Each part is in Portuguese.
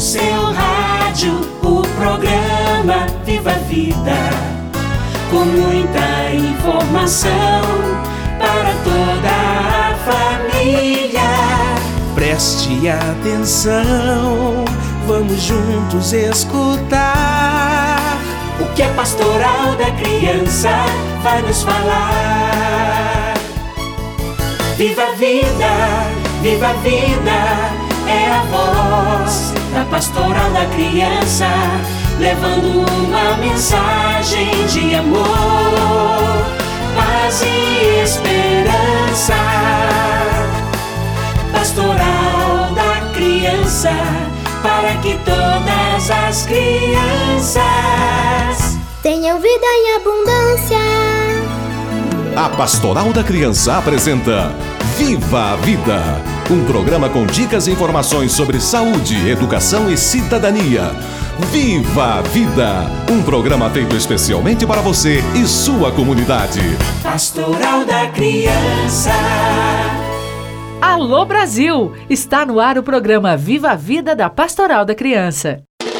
seu rádio, o programa Viva a Vida, com muita informação para toda a família. Preste atenção, vamos juntos escutar o que a Pastoral da Criança vai nos falar. Viva a vida, viva a vida, é a voz da Pastoral da Criança, levando uma mensagem de amor, paz e esperança. Pastoral da Criança, para que todas as crianças tenham vida em abundância. A Pastoral da Criança apresenta Viva a Vida, um programa com dicas e informações sobre saúde, educação e cidadania. Viva a Vida, um programa feito especialmente para você e sua comunidade. Pastoral da Criança. Alô Brasil! Está no ar o programa Viva a Vida da Pastoral da Criança.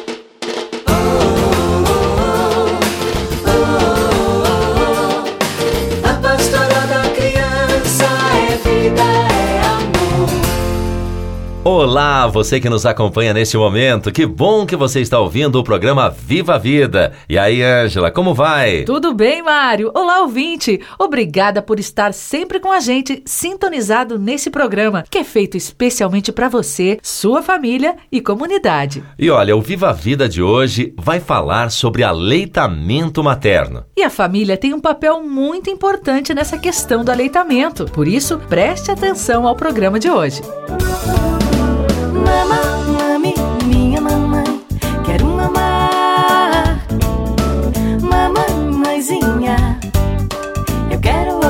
A Pastoral da Criança é vida, é amor. Olá, você que nos acompanha neste momento, que bom que você está ouvindo o programa Viva a Vida. E aí, Ângela, como vai? Tudo bem, Mário? Olá, ouvinte! Obrigada por estar sempre com a gente, sintonizado nesse programa, que é feito especialmente para você, sua família e comunidade. E olha, o Viva a Vida de hoje vai falar sobre aleitamento materno. E a família tem um papel muito importante nessa questão do aleitamento. Por isso, preste atenção ao programa de hoje. Mami, minha mamãe, quero mamar. Mamãezinha, eu quero.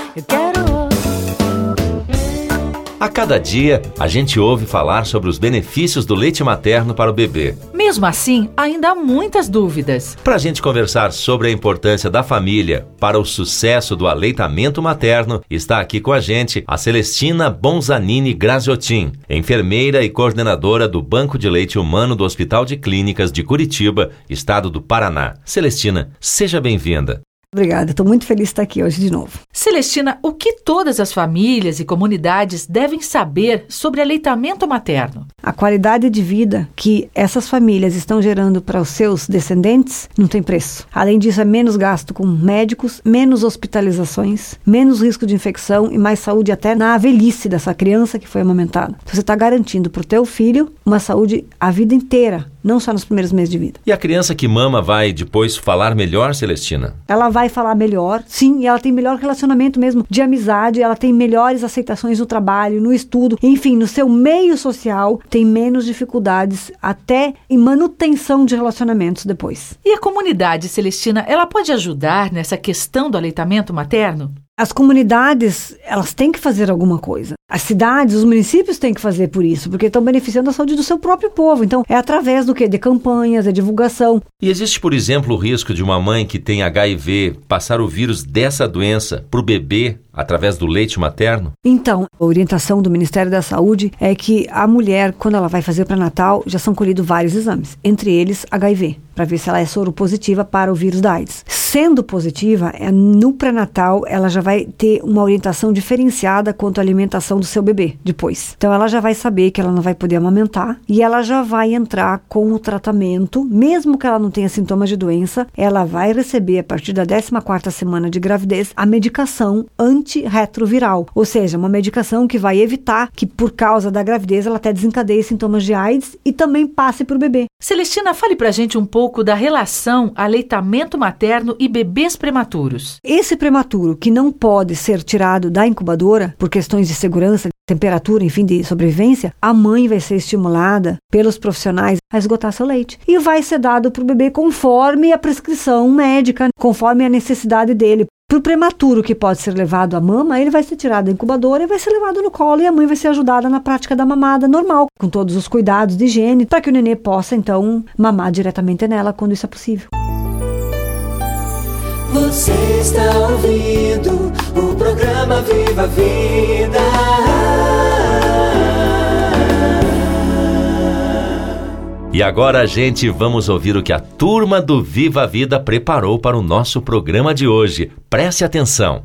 A cada dia, a gente ouve falar sobre os benefícios do leite materno para o bebê. Mesmo assim, ainda há muitas dúvidas. Para a gente conversar sobre a importância da família para o sucesso do aleitamento materno, está aqui com a gente a Celestina Bonzanini Graziotin, enfermeira e coordenadora do Banco de Leite Humano do Hospital de Clínicas de Curitiba, estado do Paraná. Celestina, seja bem-vinda. Obrigada, estou muito feliz de estar aqui hoje de novo. Celestina, o que todas as famílias e comunidades devem saber sobre aleitamento materno? A qualidade de vida que essas famílias estão gerando para os seus descendentes não tem preço. Além disso, é menos gasto com médicos, menos hospitalizações, menos risco de infecção e mais saúde até na velhice dessa criança que foi amamentada. Então, você está garantindo para o teu filho uma saúde a vida inteira, não só nos primeiros meses de vida. E a criança que mama vai depois falar melhor, Celestina? Ela vai falar melhor, sim, e ela tem melhor relacionamento mesmo de amizade, ela tem melhores aceitações no trabalho, no estudo, enfim, no seu meio social, tem menos dificuldades até em manutenção de relacionamentos depois. E a comunidade, Celestina, ela pode ajudar nessa questão do aleitamento materno? As comunidades, elas têm que fazer alguma coisa. As cidades, os municípios têm que fazer por isso, porque estão beneficiando a saúde do seu próprio povo. Então, é através do quê? De campanhas, de divulgação. E existe, por exemplo, o risco de uma mãe que tem HIV passar o vírus dessa doença para o bebê através do leite materno? Então, a orientação do Ministério da Saúde é que a mulher, quando ela vai fazer pré-natal, já são colhidos vários exames, entre eles HIV, para ver se ela é soropositiva para o vírus da AIDS. Sendo positiva, no pré-natal, ela já vai ter uma orientação diferenciada quanto à alimentação do seu bebê depois. Então, ela já vai saber que ela não vai poder amamentar e ela já vai entrar com o tratamento, mesmo que ela não tenha sintomas de doença, ela vai receber, a partir da 14ª semana de gravidez, a medicação antirretroviral, ou seja, uma medicação que vai evitar que, por causa da gravidez, ela até desencadeie sintomas de AIDS e também passe para o bebê. Celestina, fale pra gente um pouco da relação aleitamento materno e bebês prematuros. Esse prematuro que não pode ser tirado da incubadora por questões de segurança, temperatura, enfim, de sobrevivência, a mãe vai ser estimulada pelos profissionais a esgotar seu leite. E vai ser dado para o bebê conforme a prescrição médica, conforme a necessidade dele. Para o prematuro que pode ser levado à mama, ele vai ser tirado da incubadora e vai ser levado no colo e a mãe vai ser ajudada na prática da mamada normal, com todos os cuidados de higiene, para que o nenê possa, então, mamar diretamente nela quando isso é possível. Você está ouvindo o programa Viva a Vida. E agora, gente, vamos ouvir o que a turma do Viva a Vida preparou para o nosso programa de hoje. Preste atenção.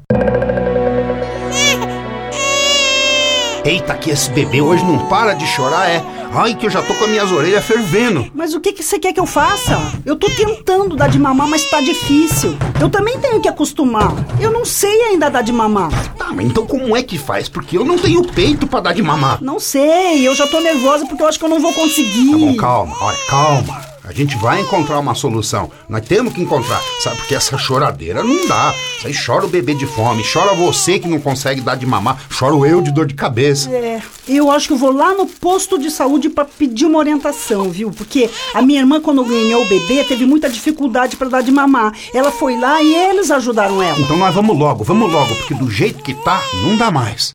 Eita, que esse bebê hoje não para de chorar, é? Ai, que eu já tô com as minhas orelhas fervendo. Mas o que você quer que eu faça? Eu tô tentando dar de mamar, mas tá difícil. Eu também tenho que acostumar. Eu não sei ainda dar de mamar. Tá, mas então como é que faz? Porque eu não tenho peito pra dar de mamar. Não sei, eu já tô nervosa porque eu acho que eu não vou conseguir. Tá bom, calma, olha, calma. A gente vai encontrar uma solução. Nós temos que encontrar. Sabe, porque essa choradeira não dá. Isso aí chora o bebê de fome, chora você que não consegue dar de mamar, choro eu de dor de cabeça. Eu acho que eu vou lá no posto de saúde pra pedir uma orientação, viu? Porque a minha irmã, quando ganhou o bebê, teve muita dificuldade pra dar de mamar. Ela foi lá e eles ajudaram ela. Então nós vamos logo, porque do jeito que tá, não dá mais.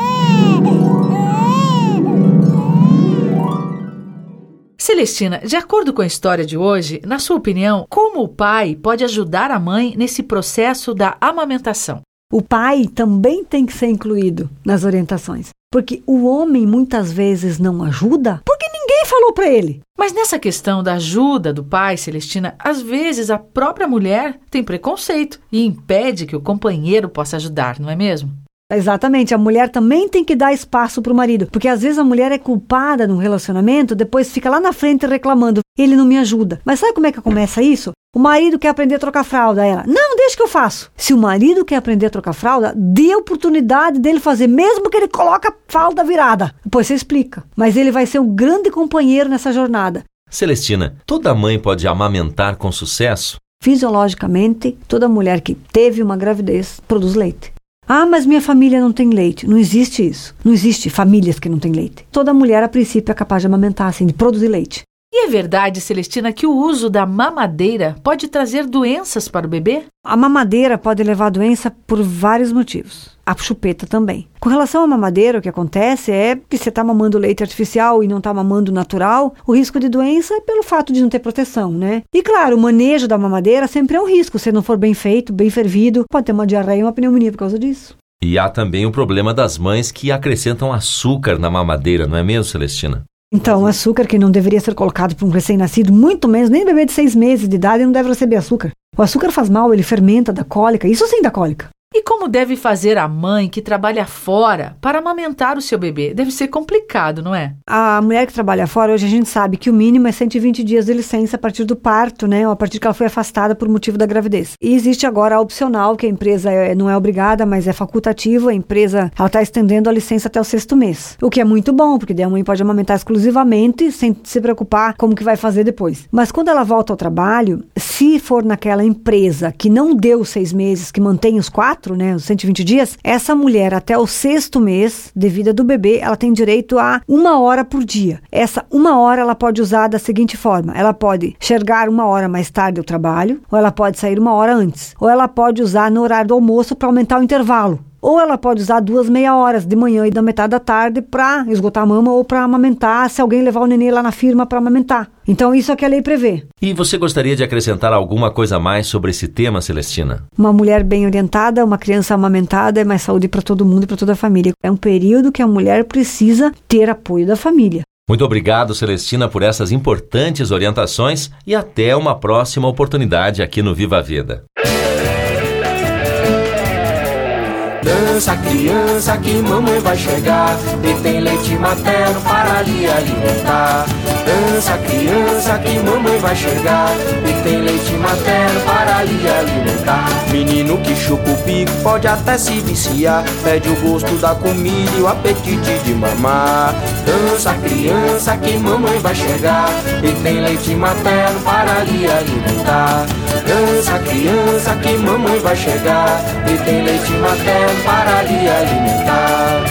Celestina, de acordo com a história de hoje, na sua opinião, como o pai pode ajudar a mãe nesse processo da amamentação? O pai também tem que ser incluído nas orientações, porque o homem muitas vezes não ajuda porque ninguém falou para ele. Mas nessa questão da ajuda do pai, Celestina, às vezes a própria mulher tem preconceito e impede que o companheiro possa ajudar, não é mesmo? Exatamente, a mulher também tem que dar espaço para o marido, porque às vezes a mulher é culpada num relacionamento, depois fica lá na frente reclamando, ele não me ajuda. Mas sabe como é que começa isso? O marido quer aprender a trocar fralda, ela, não, deixa que eu faço. Se o marido quer aprender a trocar fralda, dê a oportunidade dele fazer, mesmo que ele coloque a fralda virada. Depois você explica, mas ele vai ser um grande companheiro nessa jornada. Celestina, toda mãe pode amamentar com sucesso? Fisiologicamente, toda mulher que teve uma gravidez produz leite. Ah, mas minha família não tem leite. Não existe isso. Não existe famílias que não têm leite. Toda mulher, a princípio, é capaz de amamentar, assim, de produzir leite. E é verdade, Celestina, que o uso da mamadeira pode trazer doenças para o bebê? A mamadeira pode levar a doença por vários motivos. A chupeta também. Com relação à mamadeira, o que acontece é que você está mamando leite artificial e não está mamando natural, o risco de doença é pelo fato de não ter proteção, né? E claro, o manejo da mamadeira sempre é um risco. Se não for bem feito, bem fervido, pode ter uma diarreia e uma pneumonia por causa disso. E há também o problema das mães que acrescentam açúcar na mamadeira, não é mesmo, Celestina? Então, o açúcar que não deveria ser colocado para um recém-nascido, muito menos, nem bebê de 6 meses de idade, não deve receber açúcar. O açúcar faz mal, ele fermenta, dá cólica, isso sim dá cólica. E como deve fazer a mãe que trabalha fora para amamentar o seu bebê? Deve ser complicado, não é? A mulher que trabalha fora, hoje a gente sabe que o mínimo é 120 dias de licença a partir do parto, né? Ou a partir que ela foi afastada por motivo da gravidez. E existe agora a opcional, que a empresa não é obrigada, mas é facultativa. A empresa está estendendo a licença até o 6º mês. O que é muito bom, porque daí a mãe pode amamentar exclusivamente, sem se preocupar como que vai fazer depois. Mas quando ela volta ao trabalho, se for naquela empresa que não deu 6 meses, que mantém os 4, né, os 120 dias, essa mulher até o 6º mês de vida do bebê, ela tem direito a 1 hora por dia. Essa 1 hora ela pode usar da seguinte forma: ela pode chegar 1 hora mais tarde ao trabalho, ou ela pode sair 1 hora antes, ou ela pode usar no horário do almoço para aumentar o intervalo. Ou ela pode usar 2 meia horas de manhã e da metade da tarde para esgotar a mama ou para amamentar, se alguém levar o neném lá na firma para amamentar. Então isso é o que a lei prevê. E você gostaria de acrescentar alguma coisa a mais sobre esse tema, Celestina? Uma mulher bem orientada, uma criança amamentada é mais saúde para todo mundo e para toda a família. É um período que a mulher precisa ter apoio da família. Muito obrigado, Celestina, por essas importantes orientações e até uma próxima oportunidade aqui no Viva a Vida. Dança, criança, que mamãe vai chegar e tem leite materno para lhe alimentar. Dança, criança, que mamãe vai chegar e tem leite materno para lhe alimentar. Menino que chupa o bico pode até se viciar, perde o gosto da comida e o apetite de mamar. Dança, criança, que mamãe vai chegar e tem leite materno para lhe alimentar. Dança, criança, que mamãe vai chegar e tem leite materno para lhe alimentar.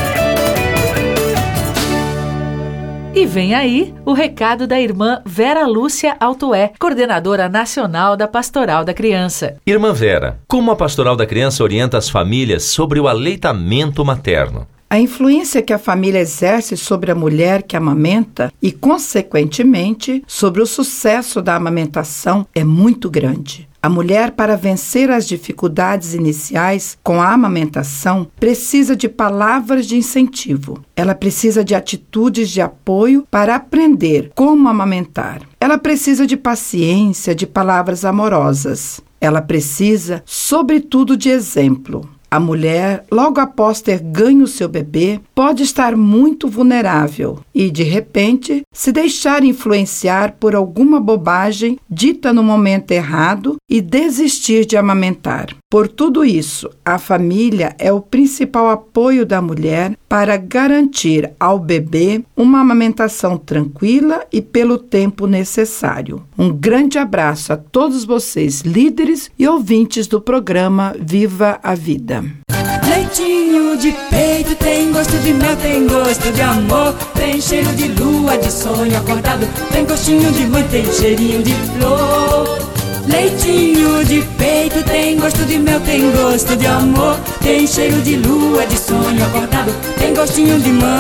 E vem aí o recado da irmã Vera Lúcia Altoé, coordenadora nacional da Pastoral da Criança. Irmã Vera, como a Pastoral da Criança orienta as famílias sobre o aleitamento materno? A influência que a família exerce sobre a mulher que amamenta e, consequentemente, sobre o sucesso da amamentação é muito grande. A mulher, para vencer as dificuldades iniciais com a amamentação, precisa de palavras de incentivo. Ela precisa de atitudes de apoio para aprender como amamentar. Ela precisa de paciência, de palavras amorosas. Ela precisa, sobretudo, de exemplo. A mulher, logo após ter ganho seu bebê, pode estar muito vulnerável e, de repente, se deixar influenciar por alguma bobagem dita no momento errado e desistir de amamentar. Por tudo isso, a família é o principal apoio da mulher para garantir ao bebê uma amamentação tranquila e pelo tempo necessário. Um grande abraço a todos vocês, líderes e ouvintes do programa Viva a Vida. Leitinho de peito tem gosto de mel, tem gosto de amor, tem cheiro de lua, de sonho acordado, tem gostinho de mãe, tem cheirinho de flor. Leitinho de peito tem gosto de mel, tem gosto de amor, tem cheiro de lua, de sonho acordado, tem gostinho de mãe,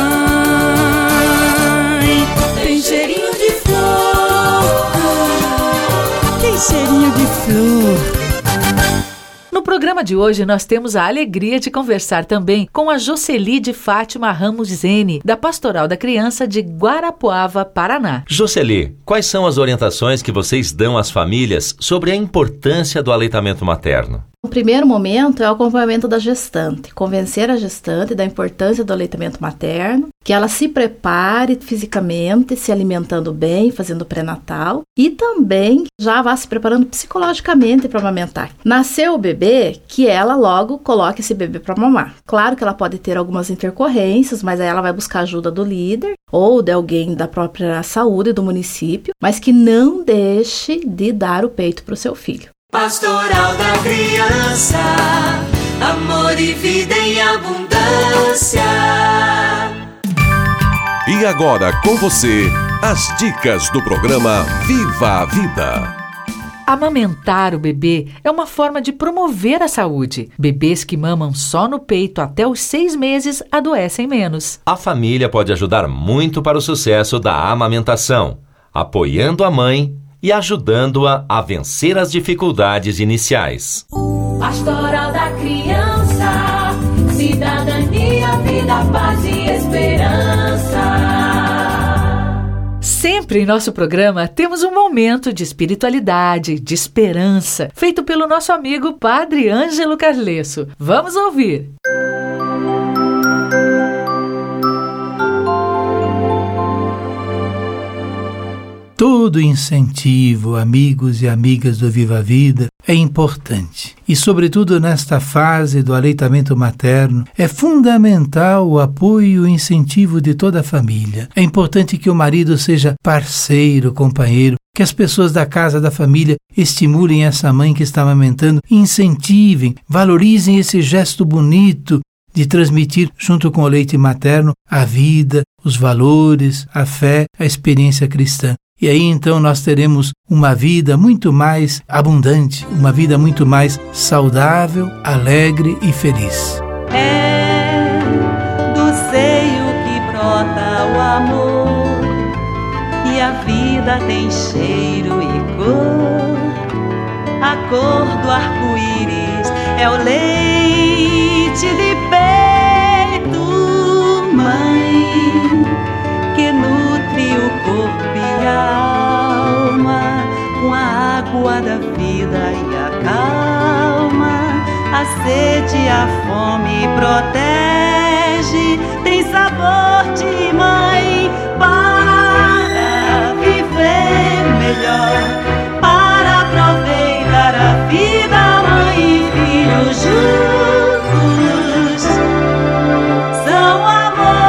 tem cheirinho de flor, tem cheirinho de flor. No programa de hoje, nós temos a alegria de conversar também com a Jocely de Fátima Ramos Zene, da Pastoral da Criança de Guarapuava, Paraná. Jocely, quais são as orientações que vocês dão às famílias sobre a importância do aleitamento materno? O primeiro momento é o acompanhamento da gestante, convencer a gestante da importância do aleitamento materno, que ela se prepare fisicamente, se alimentando bem, fazendo pré-natal e também já vá se preparando psicologicamente para amamentar. Nasceu o bebê, que ela logo coloque esse bebê para mamar. Claro que ela pode ter algumas intercorrências, mas aí ela vai buscar ajuda do líder ou de alguém da própria saúde do município, mas que não deixe de dar o peito para o seu filho. Pastoral da Criança, amor e vida em abundância. E agora com você, as dicas do programa Viva a Vida. Amamentar o bebê é uma forma de promover a saúde. Bebês que mamam só no peito até os 6 meses adoecem menos. A família pode ajudar muito para o sucesso da amamentação, apoiando a mãe e ajudando-a a vencer as dificuldades iniciais. Pastoral da Criança, cidadania, vida, paz e esperança. Sempre em nosso programa temos um momento de espiritualidade, de esperança, feito pelo nosso amigo Padre Ângelo Carlesso. Vamos ouvir! Todo incentivo, amigos e amigas do Viva a Vida, é importante. E, sobretudo, nesta fase do aleitamento materno, é fundamental o apoio e o incentivo de toda a família. É importante que o marido seja parceiro, companheiro, que as pessoas da casa, da família, estimulem essa mãe que está amamentando, incentivem, valorizem esse gesto bonito de transmitir, junto com o leite materno, a vida, os valores, a fé, a experiência cristã. E aí, então, nós teremos uma vida muito mais abundante, uma vida muito mais saudável, alegre e feliz. É do seio que brota o amor, e a vida tem cheiro e cor. A cor do arco-íris é o leite de peito, mãe, que nutre o corpo e a alma com a água da vida e acalma a sede e a fome, protege, tem sabor de mãe para viver melhor, para aproveitar a vida, mãe e filho juntos são amor.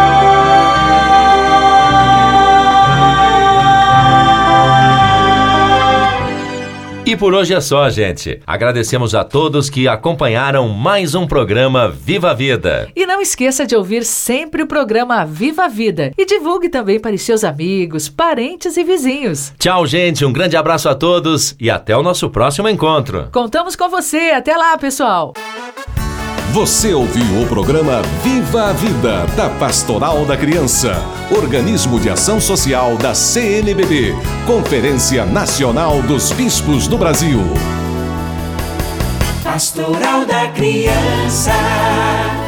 E por hoje é só, gente. Agradecemos a todos que acompanharam mais um programa Viva a Vida. E não esqueça de ouvir sempre o programa Viva a Vida e divulgue também para os seus amigos, parentes e vizinhos. Tchau, gente. Um grande abraço a todos e até o nosso próximo encontro. Contamos com você. Até lá, pessoal. Você ouviu o programa Viva a Vida, da Pastoral da Criança, organismo de ação social da CNBB, Conferência Nacional dos Bispos do Brasil. Pastoral da Criança.